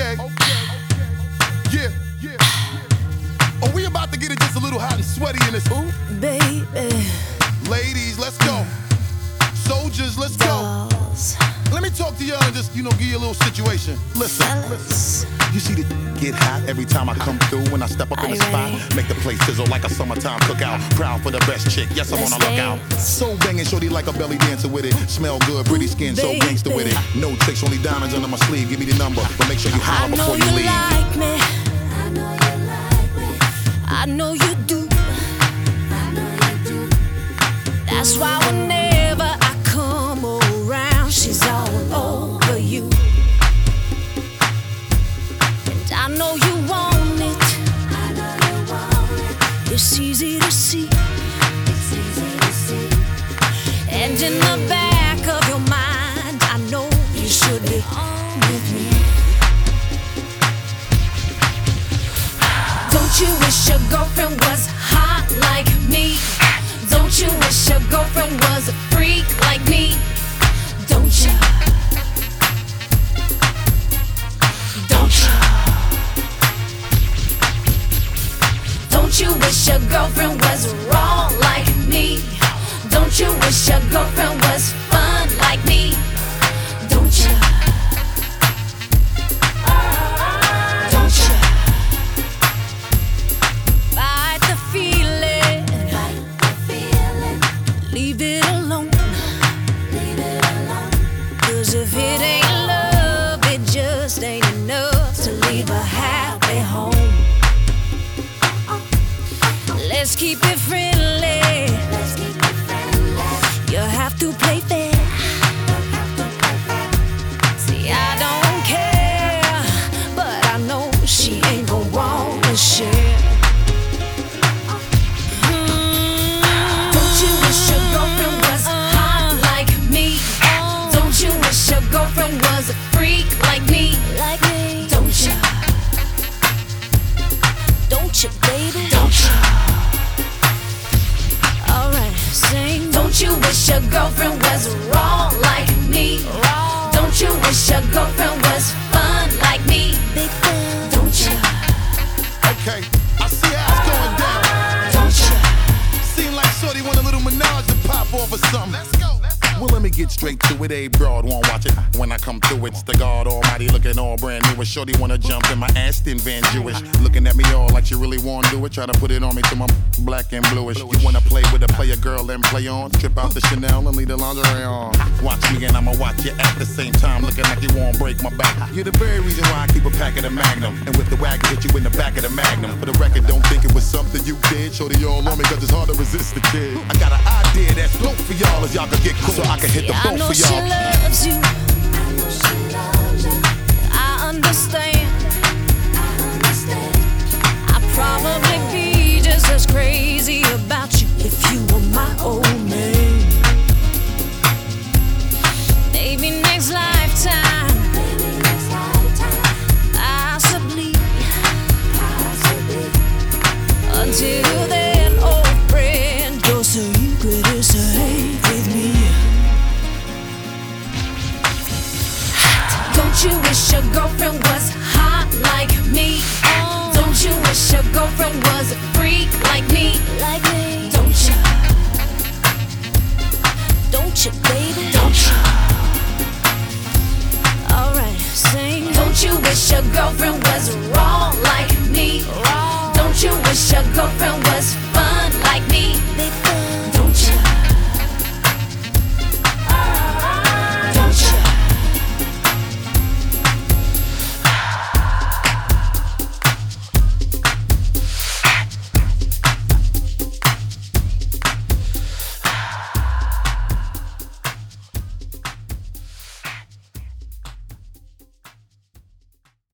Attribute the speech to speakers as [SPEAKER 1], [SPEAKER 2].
[SPEAKER 1] Okay. Yeah. Oh, we about to get it just a little hot and sweaty in this.
[SPEAKER 2] Ooh, baby.
[SPEAKER 1] Ladies, let's go. Soldiers, let's go.
[SPEAKER 2] Dolls.
[SPEAKER 1] Let me talk to y'all and just, give you a little situation. Listen. You see the get hot every time I come through when I step up in the spot. Make the place sizzle like a summertime cookout. Proud for the best chick, yes, I'm on a lookout. So banging, shorty like a belly dancer with it. Smell good, pretty skin, so gangster with it. No tricks, only diamonds under my sleeve. Give me the number, but make sure you holler before you leave.
[SPEAKER 2] Like me. I know you like me. I know you do. I know you do. That's why whenever I come around, she's all over you. And I know you want it. I know you want it. It's easy to see. It's easy to see. And in the back of your mind, I know you should be on with me. Don't you wish your girlfriend was hot like me? Don't you wish your girlfriend was a freak like me? Don't you? Don't you? Don't you wish your girlfriend was raw like me? Don't you wish your girlfriend was fun like me? Don't you? Don't you? Fight the feeling. Fight the feeling. Leave it alone. Leave it alone. 'Cause if it ain't love, it just ain't enough to leave a happy home. Let's keep it friendly. Let's keep it friendly. You have to play fair. See, I don't care, but I know she ain't gon' wanna share. Don't you wish your girlfriend was hot like me? Don't you wish your girlfriend was a freak like me? Like me. Don't you? Don't you, baby? Don't you? Alright, sing. Don't you wish your girlfriend was raw like me? Raw. Don't you wish your girlfriend was fun like me? Big fun. Don't you?
[SPEAKER 1] Okay, I see how it's going down.
[SPEAKER 2] Don't you?
[SPEAKER 1] Seem like shorty want a little menage to pop off or something. Let's go. Well, let me get straight to it. A broad won't watch it. When I come through, it's the God Almighty looking all brand new. A shorty wanna jump in my Aston Van Jewish. Looking at me all like you really wanna do it. Try to put it on me till my black and bluish. You wanna play with a player girl and play on. Trip out the Chanel and leave the lingerie on. Watch me and I'ma watch you at the same time. Looking like you won't break my back. You're the very reason why I keep a pack of the Magnum. And with the wagon, hit you in the back of the Magnum. For the record, don't think it was something you did. Shorty all on me cause it's hard to resist the kid. I got an idea that's dope for y'all as y'all could get cool. So I can hit the boat for y'all.
[SPEAKER 2] She loves you. I know she loves you. I understand. I'd probably be just as crazy about you if you were my old man. Maybe next lifetime. Possibly. Until then, old friend, your secret is safe with me. Don't you wish your girlfriend was hot like me? Don't you wish your girlfriend was a freak like me? Like me. Don't you? Don't you, baby? Don't you? Alright, sing. Don't you wish your girlfriend was raw like me? Raw. Don't you wish your girlfriend was